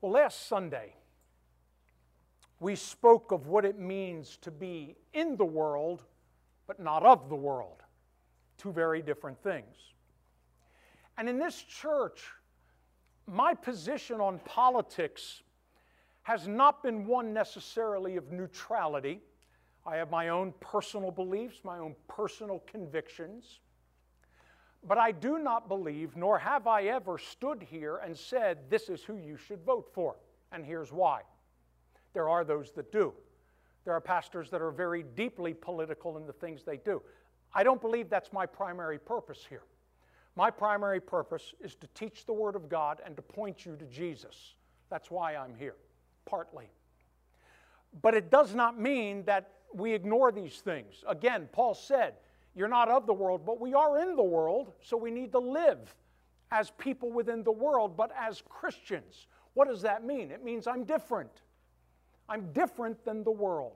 Well, last Sunday, we spoke of what it means to be in the world, but not of the world. Two very different things. And in this church, my position on politics has not been one necessarily of neutrality. I have my own personal beliefs, my own personal convictions. But I do not believe, nor have I ever stood here and said, this is who you should vote for, and here's why. There are those that do. There are pastors that are very deeply political in the things they do. I don't believe that's my primary purpose here. My primary purpose is to teach the Word of God and to point you to Jesus. That's why I'm here, partly. But it does not mean that we ignore these things. Again, Paul said, you're not of the world, but we are in the world, so we need to live as people within the world, but as Christians. What does that mean? It means I'm different. I'm different than the world.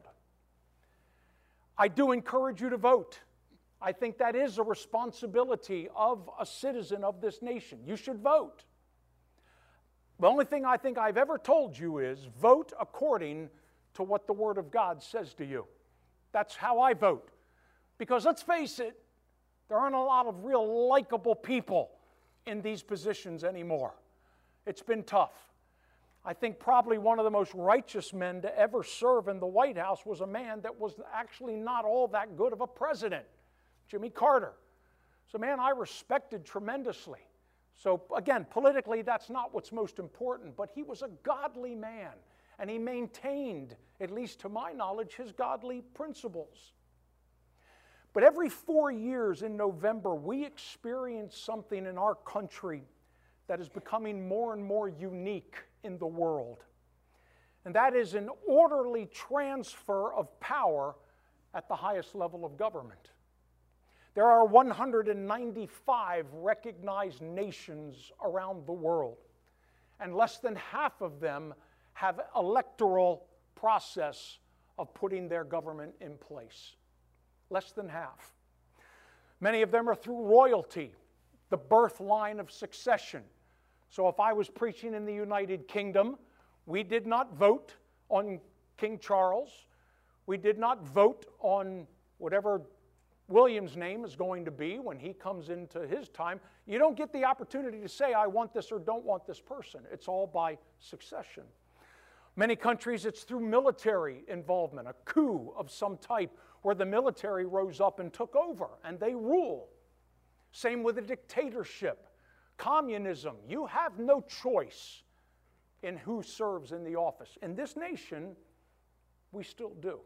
I do encourage you to vote. I think that is a responsibility of a citizen of this nation. You should vote. The only thing I think I've ever told you is vote according to what the Word of God says to you. That's how I vote. Because let's face it, there aren't a lot of real likable people in these positions anymore. It's been tough. I think probably one of the most righteous men to ever serve in the White House was a man that was actually not all that good of a president, Jimmy Carter. It's a man I respected tremendously. So again, politically, that's not what's most important, but he was a godly man, and he maintained, at least to my knowledge, his godly principles. But every 4 years in November, we experience something in our country that is becoming more and more unique in the world. And that is an orderly transfer of power at the highest level of government. There are 195 recognized nations around the world, and less than half of them have electoral process of putting their government in place. Less than half. Many of them are through royalty, the birth line of succession. So if I was preaching in the United Kingdom, we did not vote on King Charles. We did not vote on whatever William's name is going to be when he comes into his time. You don't get the opportunity to say, I want this or don't want this person. It's all by succession. Many countries, it's through military involvement, a coup of some type where the military rose up and took over and they rule. Same with a dictatorship. Communism, you have no choice in who serves in the office. In this nation, we still do.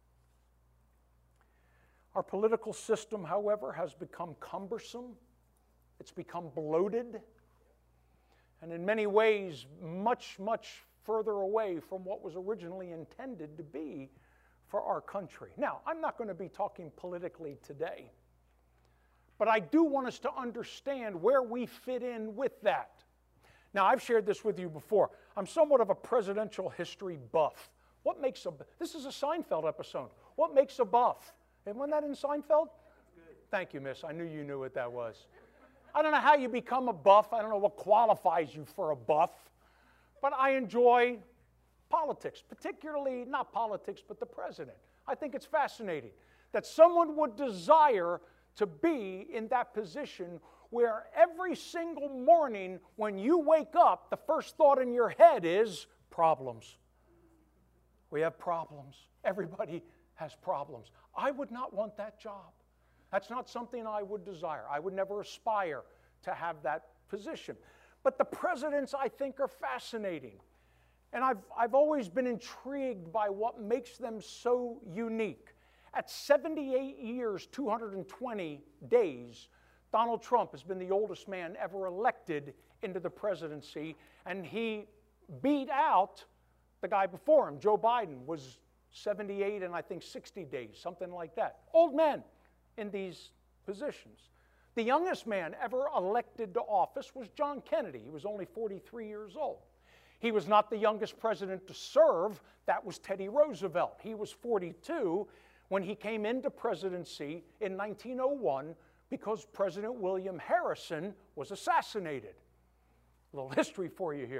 Our political system, however, has become cumbersome. It's become bloated. And in many ways, much, much further away from what was originally intended to be for our country. Now, I'm not going to be talking politically today, but I do want us to understand where we fit in with that. Now, I've shared this with you before. I'm somewhat of a presidential history buff. This is a Seinfeld episode. What makes a buff? And wasn't that in Seinfeld? Thank you, miss. I knew you knew what that was. I don't know how you become a buff. I don't know what qualifies you for a buff. But I enjoy politics, particularly not politics, but the president. I think it's fascinating that someone would desire to be in that position where every single morning when you wake up, the first thought in your head is problems. We have problems. Everybody has problems. I would not want that job. That's not something I would desire. I would never aspire to have that position. But the presidents, I think, are fascinating. And I've always been intrigued by what makes them so unique. At 78 years, 220 days, Donald Trump has been the oldest man ever elected into the presidency, and he beat out the guy before him. Joe Biden was 78 and I think 60 days, something like that. Old men in these positions. The youngest man ever elected to office was John Kennedy. He was only 43 years old. He was not the youngest president to serve. That was Teddy Roosevelt. He was 42 when he came into presidency in 1901 because President William Harrison was assassinated. A little history for you here.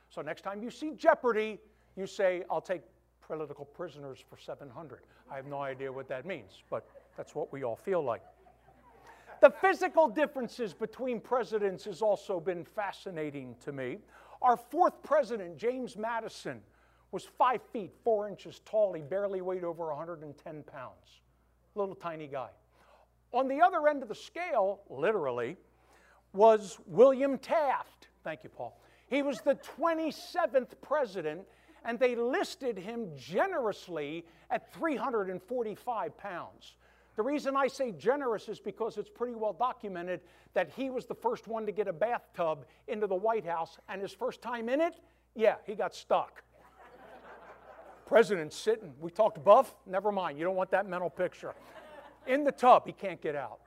So next time you see Jeopardy, you say, I'll take political prisoners for 700. I have no idea what that means, but that's what we all feel like. The physical differences between presidents has also been fascinating to me. Our fourth president, James Madison, was 5 feet 4 inches tall. He barely weighed over 110 pounds. Little tiny guy. On the other end of the scale, literally, was William Taft. Thank you, Paul. He was the 27th president, and they listed him generously at 345 pounds. The reason I say generous is because it's pretty well documented that he was the first one to get a bathtub into the White House, and his first time in it, yeah, he got stuck. President's sitting. We talked buff? Never mind. You don't want that mental picture. In the tub, he can't get out.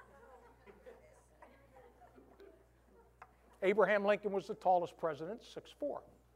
Abraham Lincoln was the tallest president, 6'4".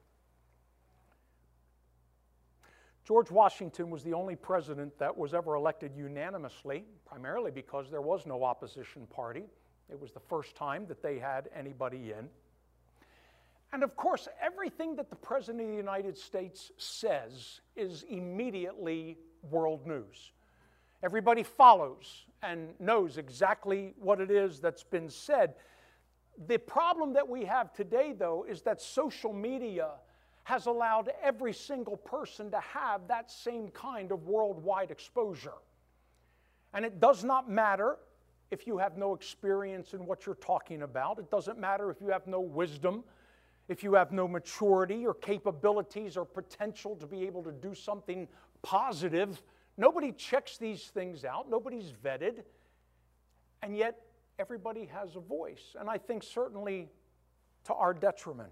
George Washington was the only president that was ever elected unanimously, primarily because there was no opposition party. It was the first time that they had anybody in. And of course, everything that the President of the United States says is immediately world news. Everybody follows and knows exactly what it is that's been said. The problem that we have today, though, is that social media has allowed every single person to have that same kind of worldwide exposure. And it does not matter if you have no experience in what you're talking about. It doesn't matter if you have no wisdom, if you have no maturity or capabilities or potential to be able to do something positive. Nobody checks these things out. Nobody's vetted. And yet, everybody has a voice. And I think certainly to our detriment.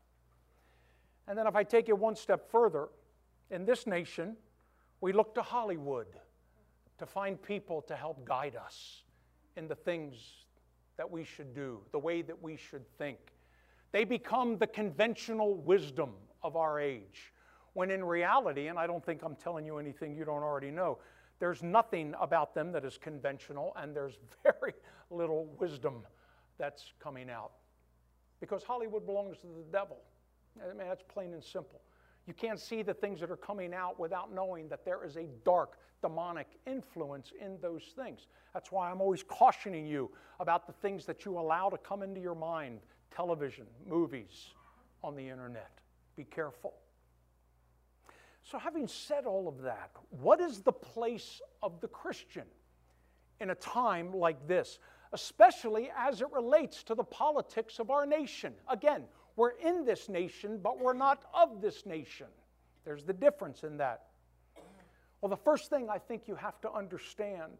And then if I take it one step further, in this nation, we look to Hollywood to find people to help guide us in the things that we should do, the way that we should think. They become the conventional wisdom of our age, when in reality, and I don't think I'm telling you anything you don't already know, there's nothing about them that is conventional, and there's very little wisdom that's coming out. Because Hollywood belongs to the devil. I mean, that's plain and simple. You can't see the things that are coming out without knowing that there is a dark, demonic influence in those things. That's why I'm always cautioning you about the things that you allow to come into your mind. Television, movies, on the internet. Be careful. So having said all of that, what is the place of the Christian in a time like this, especially as it relates to the politics of our nation? Again, we're in this nation, but we're not of this nation. There's the difference in that. Well, the first thing I think you have to understand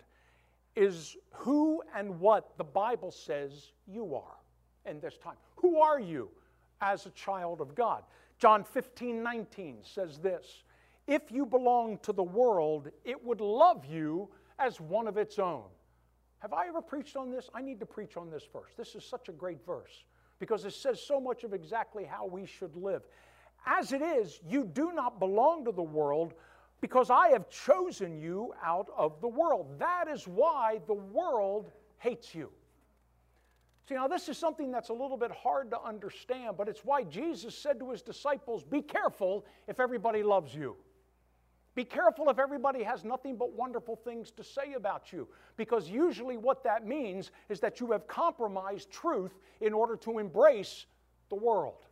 is who and what the Bible says you are in this time. Who are you as a child of God? John 15:19 says this, "If you belong to the world, it would love you as one of its own." Have I ever preached on this? I need to preach on this verse. This is such a great verse because it says so much of exactly how we should live. As it is, you do not belong to the world because I have chosen you out of the world. That is why the world hates you. See, now this is something that's a little bit hard to understand, but it's why Jesus said to his disciples, be careful if everybody loves you. Be careful if everybody has nothing but wonderful things to say about you, because usually what that means is that you have compromised truth in order to embrace the world.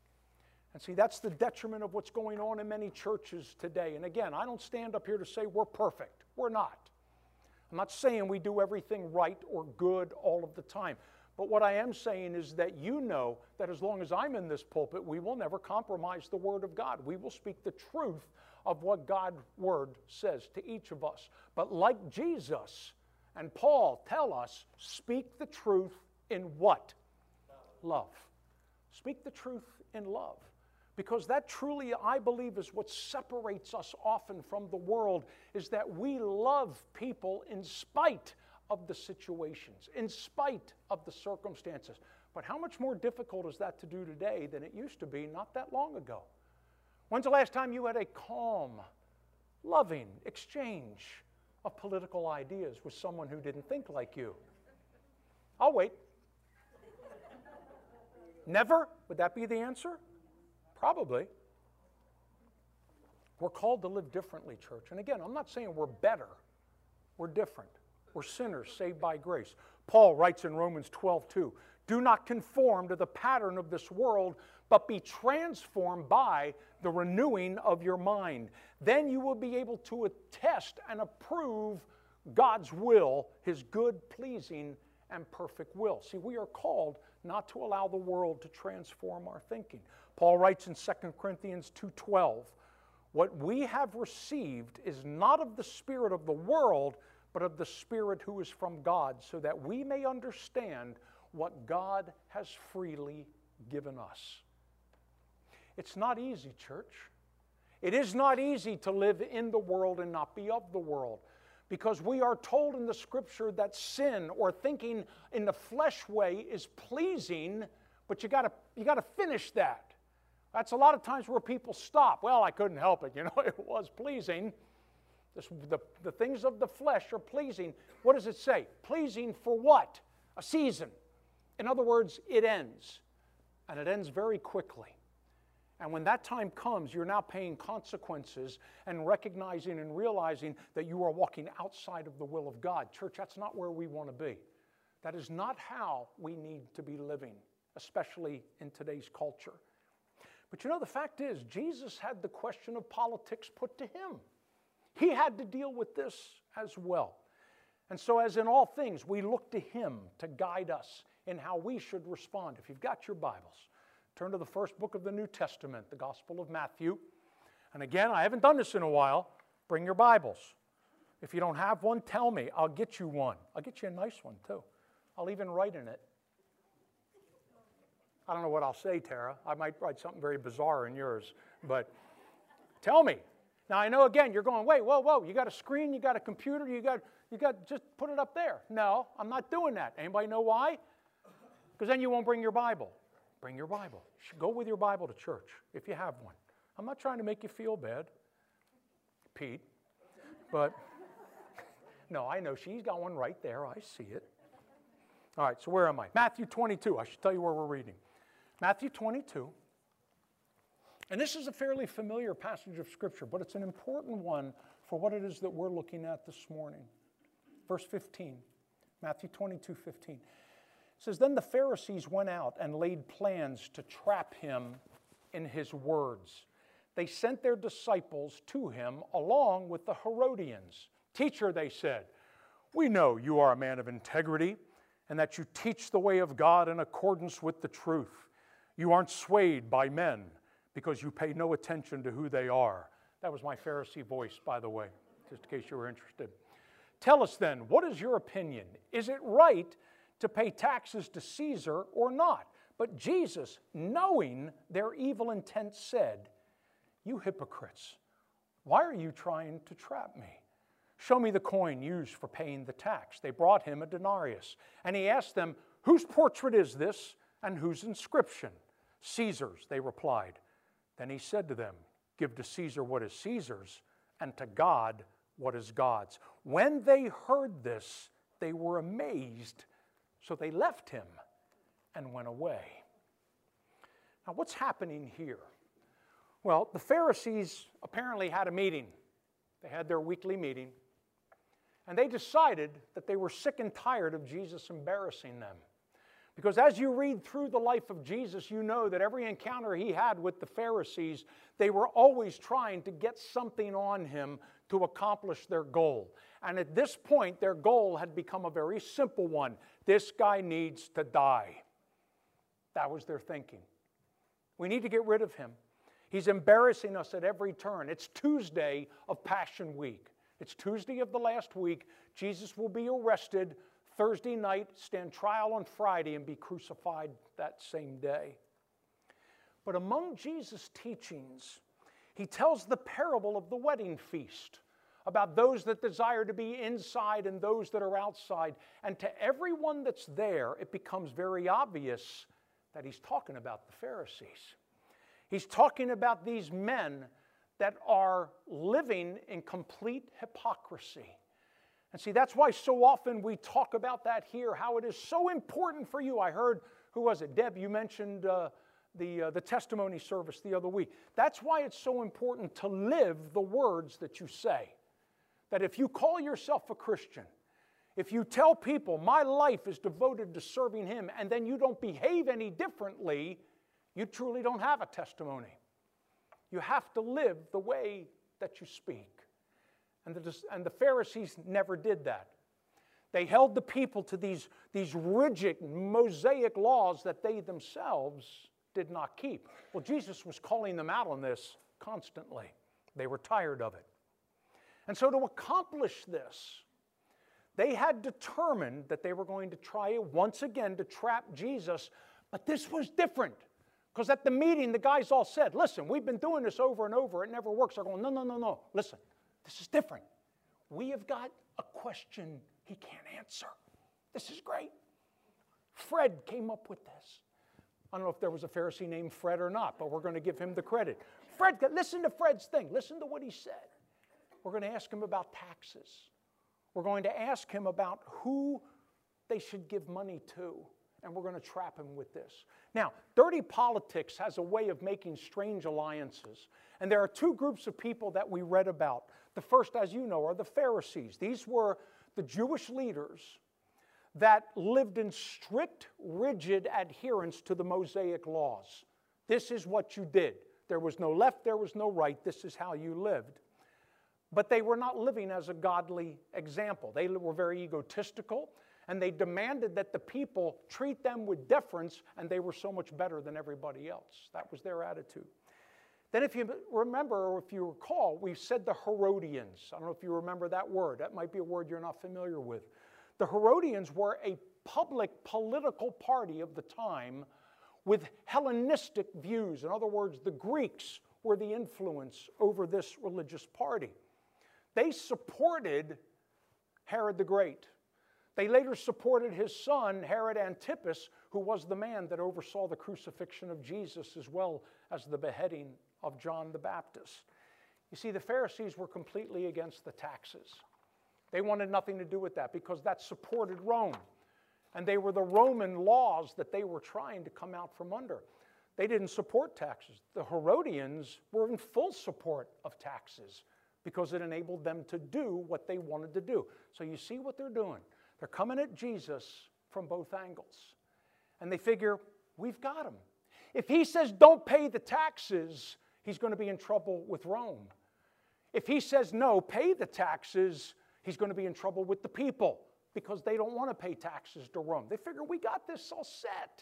And see, that's the detriment of what's going on in many churches today. And again, I don't stand up here to say we're perfect. We're not. I'm not saying we do everything right or good all of the time. But what I am saying is that you know that as long as I'm in this pulpit, we will never compromise the Word of God. We will speak the truth of what God's Word says to each of us. But like Jesus and Paul tell us, speak the truth in what? Love. Speak the truth in love. Because that truly, I believe, is what separates us often from the world, is that we love people in spite of the situations, in spite of the circumstances. But how much more difficult is that to do today than it used to be not that long ago? When's the last time you had a calm, loving exchange of political ideas with someone who didn't think like you? I'll wait. Never? Would that be the answer? Probably. We're called to live differently, church. And again, I'm not saying we're better. We're different. We're sinners saved by grace. Paul writes in Romans 12:2, do not conform to the pattern of this world, but be transformed by the renewing of your mind. Then you will be able to attest and approve God's will, His good, pleasing, and perfect will. See, we are called not to allow the world to transform our thinking. Paul writes in 2 Corinthians 2:12, what we have received is not of the spirit of the world, but of the Spirit who is from God, so that we may understand what God has freely given us. It's not easy, church. It is not easy to live in the world and not be of the world, because we are told in the Scripture that sin or thinking in the flesh way is pleasing, but you got to finish that. That's a lot of times where people stop. Well, I couldn't help it. It was pleasing. The things of the flesh are pleasing. What does it say? Pleasing for what? A season. In other words, it ends. And it ends very quickly. And when that time comes, you're now paying consequences and recognizing and realizing that you are walking outside of the will of God. Church, that's not where we want to be. That is not how we need to be living, especially in today's culture. But the fact is, Jesus had the question of politics put to Him. He had to deal with this as well. And so, as in all things, we look to Him to guide us in how we should respond. If you've got your Bibles, turn to the first book of the New Testament, the Gospel of Matthew. And again, I haven't done this in a while. Bring your Bibles. If you don't have one, tell me. I'll get you one. I'll get you a nice one, too. I'll even write in it. I don't know what I'll say, Tara. I might write something very bizarre in yours. But tell me. Now, I know, again, you're going, wait, whoa. You got a screen, you got a computer, you got just put it up there. No, I'm not doing that. Anybody know why? Because then you won't bring your Bible. Bring your Bible. You should go with your Bible to church if you have one. I'm not trying to make you feel bad, Pete. But, no, I know she's got one right there. I see it. All right, so where am I? Matthew 22. I should tell you where we're reading. Matthew 22. And this is a fairly familiar passage of Scripture, but it's an important one for what it is that we're looking at this morning. Verse 15, Matthew 22:15. It says, then the Pharisees went out and laid plans to trap him in his words. They sent their disciples to him along with the Herodians. Teacher, they said, we know you are a man of integrity and that you teach the way of God in accordance with the truth. You aren't swayed by men because you pay no attention to who they are. That was my Pharisee voice, by the way, just in case you were interested. Tell us then, what is your opinion? Is it right to pay taxes to Caesar or not? But Jesus, knowing their evil intent, said, you hypocrites, why are you trying to trap me? Show me the coin used for paying the tax. They brought him a denarius. And he asked them, whose portrait is this and whose inscription? Caesar's, they replied. Then he said to them, give to Caesar what is Caesar's, and to God what is God's. When they heard this, they were amazed, so they left him and went away. Now, what's happening here? Well, the Pharisees apparently had a meeting. They had their weekly meeting, and they decided that they were sick and tired of Jesus embarrassing them. Because as you read through the life of Jesus, you know that every encounter he had with the Pharisees, they were always trying to get something on him to accomplish their goal. And at this point, their goal had become a very simple one. This guy needs to die. That was their thinking. We need to get rid of him. He's embarrassing us at every turn. It's Tuesday of Passion Week. It's Tuesday of the last week. Jesus will be arrested Thursday night, stand trial on Friday, and be crucified that same day. But among Jesus' teachings, he tells the parable of the wedding feast, about those that desire to be inside and those that are outside. And to everyone that's there, it becomes very obvious that he's talking about the Pharisees. He's talking about these men that are living in complete hypocrisy. And see, that's why so often we talk about that here, how it is so important for you. I heard, who was it? Deb, you mentioned the testimony service the other week. That's why it's so important to live the words that you say. That if you call yourself a Christian, if you tell people, my life is devoted to serving Him, and then you don't behave any differently, you truly don't have a testimony. You have to live the way that you speak. And the Pharisees never did that. They held the people to these rigid Mosaic laws that they themselves did not keep. Well, Jesus was calling them out on this constantly. They were tired of it. And so to accomplish this, they had determined that they were going to try once again to trap Jesus, but this was different. Because at the meeting, the guys all said, listen, we've been doing this over and over, it never works. They're going, no, listen, this is different. We have got a question He can't answer. This is great. Fred came up with this. I don't know if there was a Pharisee named Fred or not, but we're going to give him the credit. Fred, listen to Fred's thing. Listen to what he said. We're going to ask him about taxes. We're going to ask him about who they should give money to, and we're going to trap him with this. Now, dirty politics has a way of making strange alliances, and there are two groups of people that we read about. The first, as you know, are the Pharisees. These were the Jewish leaders that lived in strict, rigid adherence to the Mosaic laws. This is what you did. There was no left, there was no right. This is how you lived. But they were not living as a godly example. They were very egotistical, and they demanded that the people treat them with deference, and they were so much better than everybody else. That was their attitude. Then if you remember, or if you recall, we said the Herodians. I don't know if you remember that word. That might be a word you're not familiar with. The Herodians were a public political party of the time with Hellenistic views. In other words, the Greeks were the influence over this religious party. They supported Herod the Great. They later supported his son, Herod Antipas, who was the man that oversaw the crucifixion of Jesus as well as the beheading of John the Baptist. You see, the Pharisees were completely against the taxes. They wanted nothing to do with that because that supported Rome. And they were the Roman laws that they were trying to come out from under. They didn't support taxes. The Herodians were in full support of taxes because it enabled them to do what they wanted to do. So you see what they're doing. They're coming at Jesus from both angles. And they figure, we've got him. If he says don't pay the taxes, he's going to be in trouble with Rome. If he says no, pay the taxes, he's going to be in trouble with the people because they don't want to pay taxes to Rome. They figure we got this all set.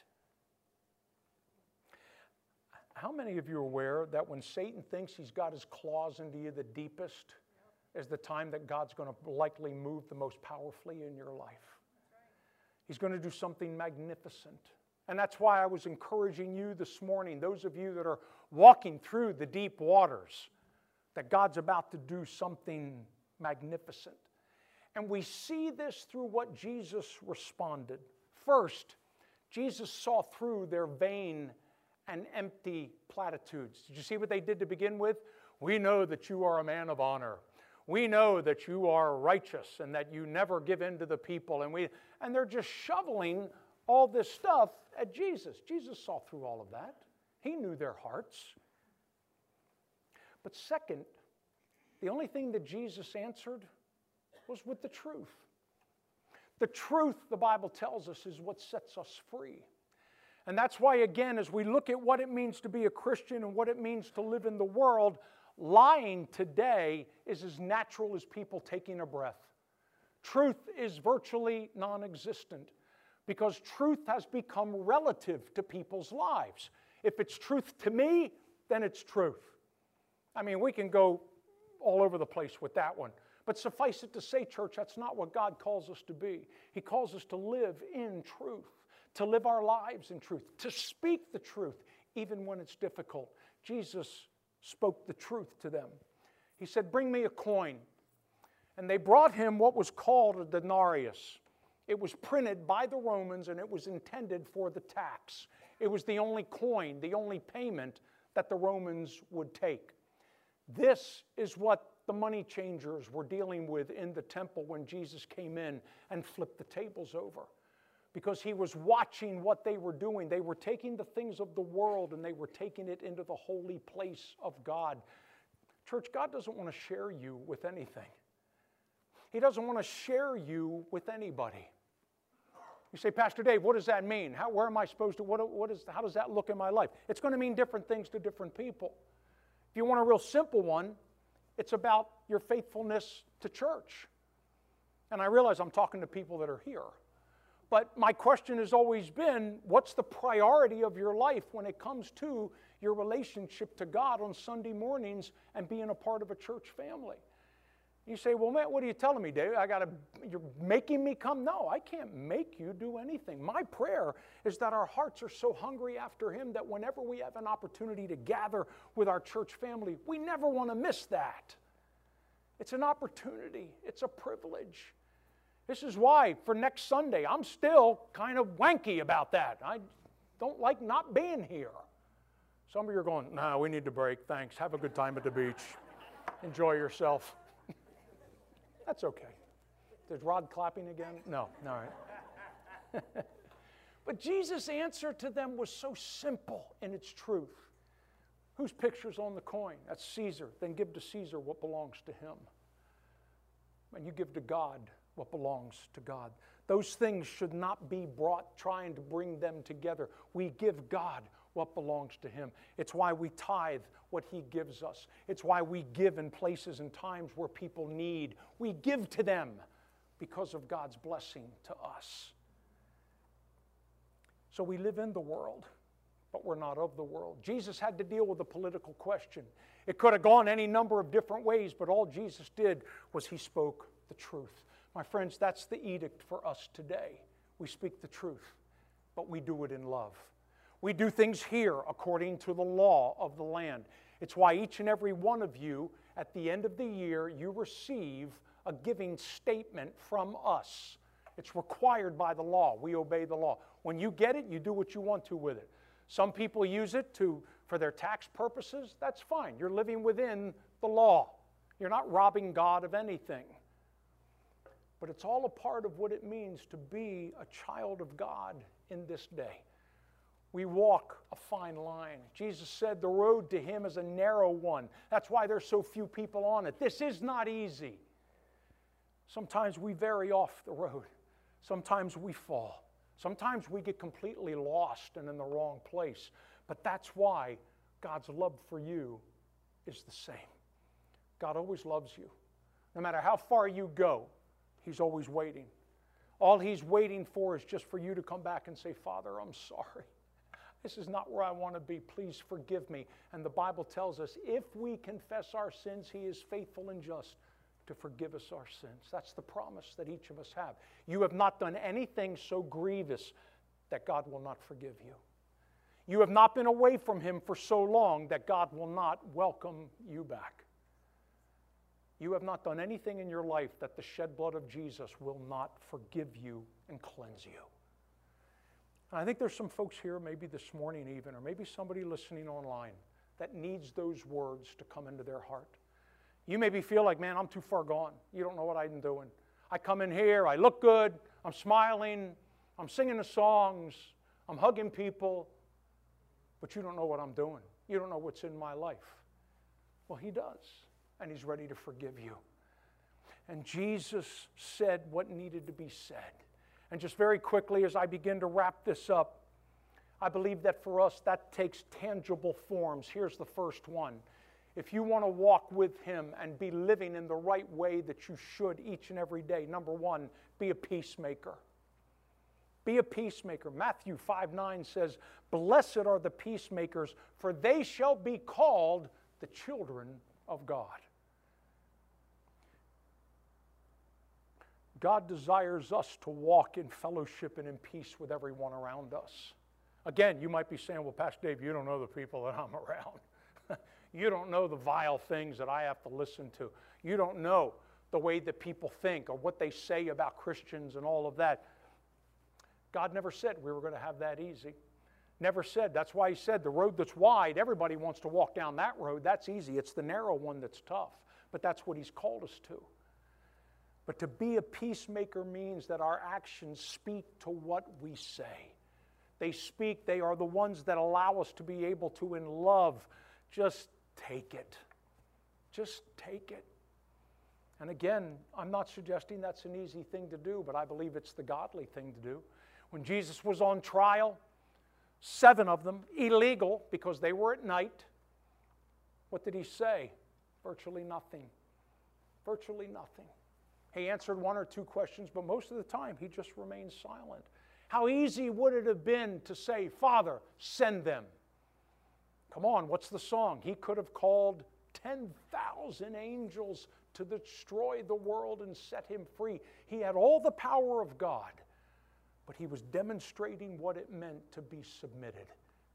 How many of you are aware that when Satan thinks he's got his claws into you the deepest is the time that God's going to likely move the most powerfully in your life? He's going to do something magnificent. And that's why I was encouraging you this morning, those of you that are walking through the deep waters, that God's about to do something magnificent. And we see this through what Jesus responded. First, Jesus saw through their vain and empty platitudes. Did you see what they did to begin with? We know that you are a man of honor. We know that you are righteous and that you never give in to the people. And they're just shoveling all this stuff at Jesus. Jesus saw through all of that. He knew their hearts. But second, the only thing that Jesus answered was with the truth. The truth, the Bible tells us, is what sets us free. And that's why, again, as we look at what it means to be a Christian and what it means to live in the world, lying today is as natural as people taking a breath. Truth is virtually non-existent because truth has become relative to people's lives. If it's truth to me, then it's truth. I mean, we can go all over the place with that one. But suffice it to say, church, that's not what God calls us to be. He calls us to live in truth, to live our lives in truth, to speak the truth, even when it's difficult. Jesus spoke the truth to them. He said, bring me a coin. And they brought him what was called a denarius. It was printed by the Romans, and it was intended for the tax. It was the only coin, the only payment that the Romans would take. This is what the money changers were dealing with in the temple when Jesus came in and flipped the tables over. because he was watching what they were doing. They were taking the things of the world and they were taking it into the holy place of God. Church, God doesn't want to share you with anything. He doesn't want to share you with anybody. You say, Pastor Dave, what does that mean? Where am I supposed to, how does that look in my life? It's going to mean different things to different people. If you want a real simple one, it's about your faithfulness to church. And I realize I'm talking to people that are here. But my question has always been, what's the priority of your life when it comes to your relationship to God on Sunday mornings and being a part of a church family? You say, well, man, what are you telling me, Dave? You're making me come? No, I can't make you do anything. My prayer is that our hearts are so hungry after Him that whenever we have an opportunity to gather with our church family, we never want to miss that. It's an opportunity. It's a privilege. This is why for next Sunday, I'm still kind of wanky about that. I don't like not being here. Some of you are going, no, we need to break. Thanks. Have a good time at the beach. Enjoy yourself. That's okay. Is Rod clapping again? No. All right. But Jesus' answer to them was so simple in its truth. Whose picture's on the coin? That's Caesar. Then give to Caesar what belongs to him. And you give to God what belongs to God. Those things should not be brought trying to bring them together. We give God what belongs to Him. It's why we tithe what He gives us. It's why we give in places and times where people need. We give to them because of God's blessing to us. So we live in the world, but we're not of the world. Jesus had to deal with a political question. It could have gone any number of different ways, but all Jesus did was He spoke the truth. My friends, that's the edict for us today. We speak the truth, but we do it in love. We do things here according to the law of the land. It's why each and every one of you, at the end of the year, you receive a giving statement from us. It's required by the law. We obey the law. When you get it, you do what you want to with it. Some people use it for their tax purposes. That's fine. You're living within the law. You're not robbing God of anything. But it's all a part of what it means to be a child of God in this day. We walk a fine line. Jesus said the road to Him is a narrow one. That's why there's so few people on it. This is not easy. Sometimes we vary off the road. Sometimes we fall. Sometimes we get completely lost and in the wrong place. But that's why God's love for you is the same. God always loves you. No matter how far you go, He's always waiting. All He's waiting for is just for you to come back and say, Father, I'm sorry. This is not where I want to be. Please forgive me. And the Bible tells us if we confess our sins, He is faithful and just to forgive us our sins. That's the promise that each of us have. You have not done anything so grievous that God will not forgive you. You have not been away from Him for so long that God will not welcome you back. You have not done anything in your life that the shed blood of Jesus will not forgive you and cleanse you. And I think there's some folks here, maybe this morning even, or maybe somebody listening online, that needs those words to come into their heart. You maybe feel like, man, I'm too far gone. You don't know what I'm doing. I come in here, I look good, I'm smiling, I'm singing the songs, I'm hugging people, but you don't know what I'm doing. You don't know what's in my life. Well, He does, and He's ready to forgive you. And Jesus said what needed to be said. And just very quickly, as I begin to wrap this up, I believe that for us, that takes tangible forms. Here's the first one. If you want to walk with Him and be living in the right way that you should each and every day, number one, be a peacemaker. Be a peacemaker. Matthew 5:9 says, "Blessed are the peacemakers, for they shall be called the children of God." God desires us to walk in fellowship and in peace with everyone around us. Again, you might be saying, well, Pastor Dave, you don't know the people that I'm around. You don't know the vile things that I have to listen to. You don't know the way that people think or what they say about Christians and all of that. God never said we were going to have that easy. Never said. That's why He said the road that's wide, everybody wants to walk down that road. That's easy. It's the narrow one that's tough. But that's what He's called us to. But to be a peacemaker means that our actions speak to what we say. They speak, they are the ones that allow us to be able to, in love, just take it. Just take it. And again, I'm not suggesting that's an easy thing to do, but I believe it's the godly thing to do. When Jesus was on trial, 7 of them illegal because they were at night, what did he say? Virtually nothing. Virtually nothing. He answered 1 or 2 questions, but most of the time he just remained silent. How easy would it have been to say, Father, send them? Come on, what's the song? He could have called 10,000 angels to destroy the world and set him free. He had all the power of God, but he was demonstrating what it meant to be submitted,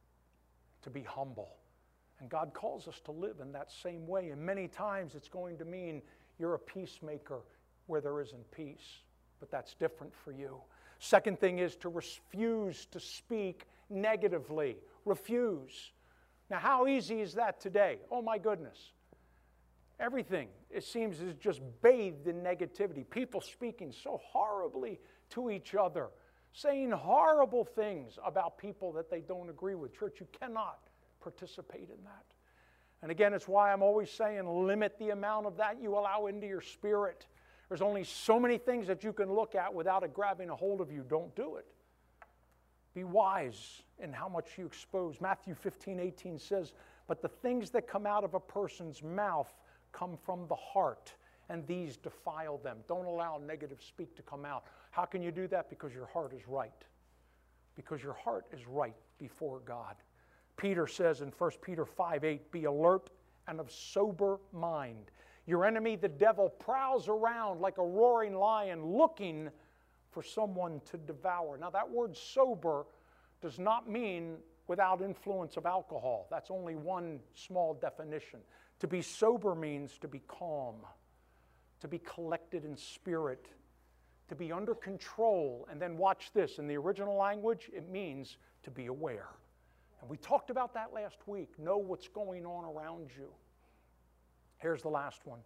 to be humble. And God calls us to live in that same way. And many times it's going to mean you're a peacemaker where there isn't peace. But that's different for you. Second thing is to refuse to speak negatively. Refuse. Now, how easy is that today? Oh my goodness. Everything, it seems, is just bathed in negativity. People speaking so horribly to each other, saying horrible things about people that they don't agree with. Church, you cannot participate in that. And again, it's why I'm always saying limit the amount of that you allow into your spirit. There's only so many things that you can look at without it grabbing a hold of you. Don't do it. Be wise in how much you expose. Matthew 15:18 says, but the things that come out of a person's mouth come from the heart, and these defile them. Don't allow negative speak to come out. How can you do that? Because your heart is right. Because your heart is right before God. Peter says in 1 Peter 5:8, be alert and of sober mind. Your enemy, the devil, prowls around like a roaring lion looking for someone to devour. Now that word sober does not mean without influence of alcohol. That's only one small definition. To be sober means to be calm, to be collected in spirit, to be under control. And then watch this. In the original language, it means to be aware. And we talked about that last week. Know what's going on around you. Here's the last one.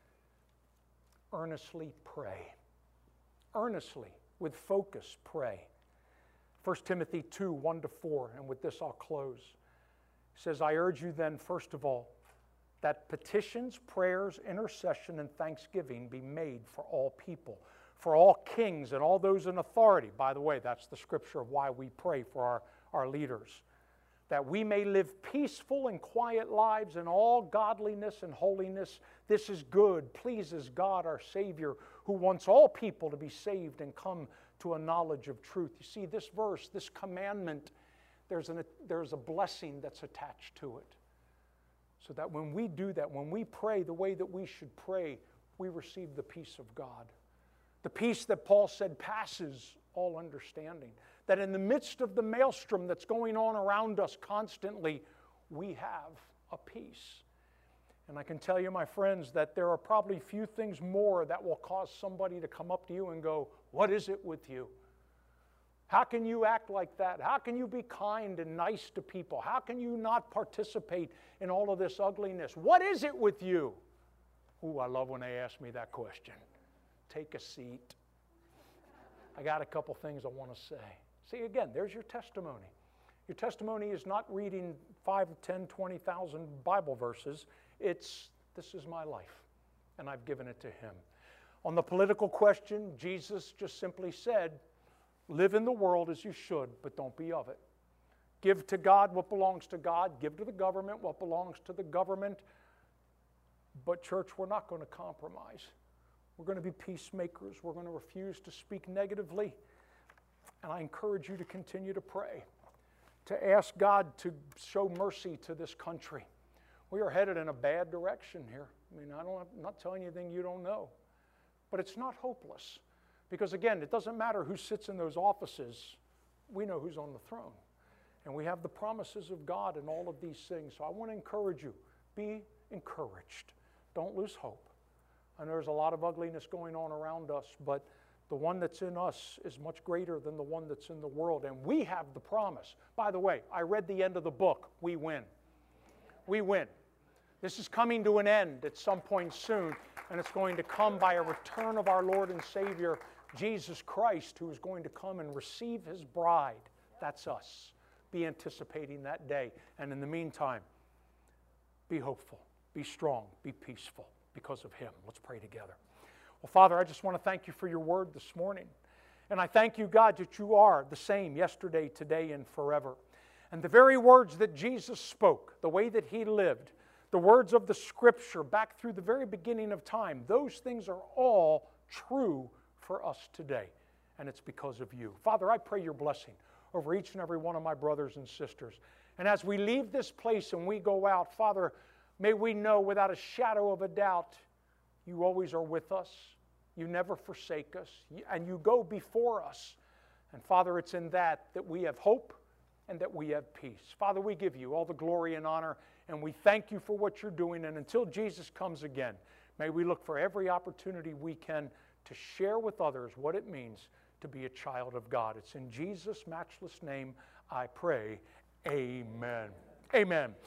Earnestly pray. Earnestly, with focus, pray. 1 Timothy 2:1-4, and with this I'll close. It says, I urge you then, first of all, that petitions, prayers, intercession, and thanksgiving be made for all people, for all kings and all those in authority. By the way, that's the scripture of why we pray for our leaders. That we may live peaceful and quiet lives in all godliness and holiness. This is good, pleases God our Savior, who wants all people to be saved and come to a knowledge of truth. You see, this verse, this commandment, there's a blessing that's attached to it. So that when we do that, when we pray the way that we should pray, we receive the peace of God. The peace that Paul said passes all understanding. That in the midst of the maelstrom that's going on around us constantly, we have a peace. And I can tell you, my friends, that there are probably few things more that will cause somebody to come up to you and go, what is it with you? How can you act like that? How can you be kind and nice to people? How can you not participate in all of this ugliness? What is it with you? Ooh, I love when they ask me that question. Take a seat. I got a couple things I want to say. See, again, there's your testimony. Your testimony is not reading 5, 10, 20,000 Bible verses. It's, this is my life, and I've given it to Him. On the political question, Jesus just simply said, live in the world as you should, but don't be of it. Give to God what belongs to God. Give to the government what belongs to the government. But church, we're not going to compromise. We're going to be peacemakers. We're going to refuse to speak negatively. And I encourage you to continue to pray, to ask God to show mercy to this country. We are headed in a bad direction here. I mean, I'm not telling you anything you don't know. But it's not hopeless. Because again, it doesn't matter who sits in those offices. We know who's on the throne. And we have the promises of God in all of these things. So I want to encourage you. Be encouraged. Don't lose hope. I know there's a lot of ugliness going on around us, but the one that's in us is much greater than the one that's in the world. And we have the promise. By the way, I read the end of the book. We win. We win. This is coming to an end at some point soon, and it's going to come by a return of our Lord and Savior, Jesus Christ, who is going to come and receive His bride. That's us. Be anticipating that day. And in the meantime, be hopeful, be strong, be peaceful because of Him. Let's pray together. Well, Father, I just want to thank You for Your word this morning. And I thank You, God, that You are the same yesterday, today, and forever. And the very words that Jesus spoke, the way that He lived, the words of the Scripture back through the very beginning of time, those things are all true for us today. And it's because of You. Father, I pray Your blessing over each and every one of my brothers and sisters. And as we leave this place and we go out, Father, may we know without a shadow of a doubt, You always are with us. You never forsake us. And You go before us. And Father, it's in that we have hope and that we have peace. Father, we give You all the glory and honor, and we thank You for what You're doing. And until Jesus comes again, may we look for every opportunity we can to share with others what it means to be a child of God. It's in Jesus' matchless name I pray. Amen. Amen.